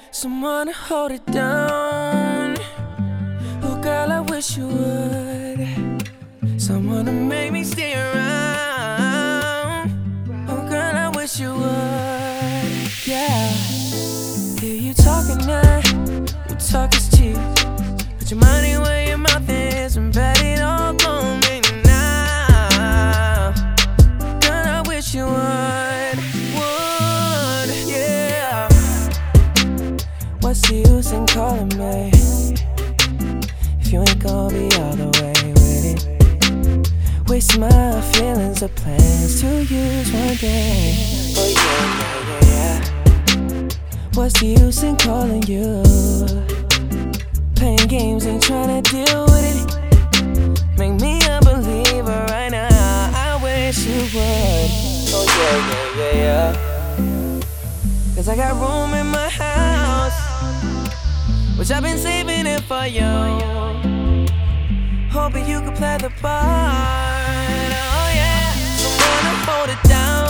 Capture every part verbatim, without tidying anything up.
Someone to hold it down. Oh girl, I wish you would. Someone to make me stay around. Oh girl, I wish you would. Yeah. Hear you talking now. Your talk is cheap. Put your money where your mouth is and bet it all on me now. Girl, I wish you would. Would, yeah. What's the use in calling me if you ain't gonna be all the way with it? Waste my feelings or plans to use one day. Oh yeah, yeah, yeah, yeah. What's the use in calling you? Playing games, ain't tryna deal with it. Make me a believer right now. I wish you would. Oh yeah, yeah, yeah, yeah. Cause I got room in my house, which I've been saving it for you. Hoping you could play the part. Oh yeah, someone to hold it down.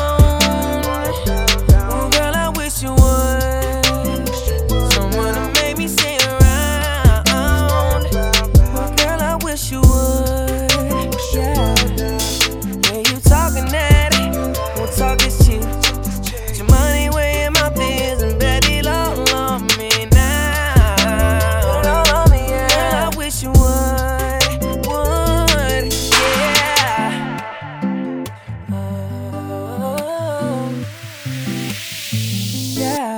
Oh girl, I wish you would. Someone to make me stay around. Oh girl, I wish you would. Yeah, yeah, you talking that, won't talk is cheap. Put your money where your mouth is and bet it all on me now. Put it all on me, yeah. Girl, I wish you would. Would, yeah. Oh, yeah.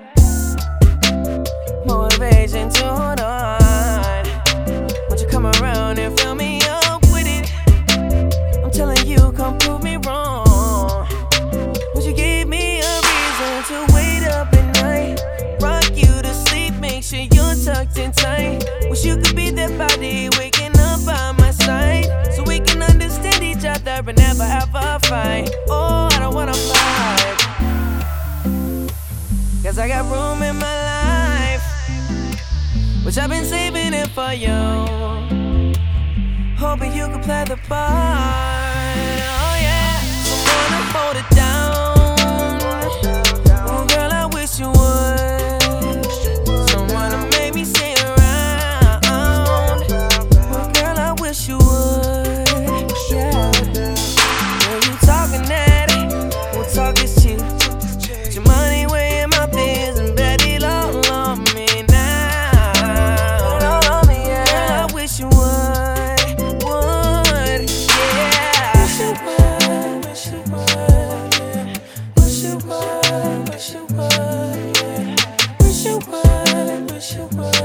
Motivation to hold on. Won't you come around and fill me up with it? I'm telling you, come prove me wrong. Won't you give me a reason to wait up at night? Rock you to sleep, make sure you're tucked in tight. Wish you could be that body waking up by my side, so we can understand each other and never have a fight. Oh, I don't wanna fight, cause I got room in my life, which I've been saving it for you. Hoping you could play the part. Oh yeah, someone to hold it down. Oh girl, I wish you would. Someone to make me stay around. Oh girl, I wish you would. Yeah, yeah, you talking that, won't talk is cheap. Put your money where your mouth is and bet it all on me now. Put it all on me, yeah. Girl, I wish you would. Would, yeah. Wish you would, wish you would, yeah. Wish you would, wish you would, yeah. Wish you would, wish you would.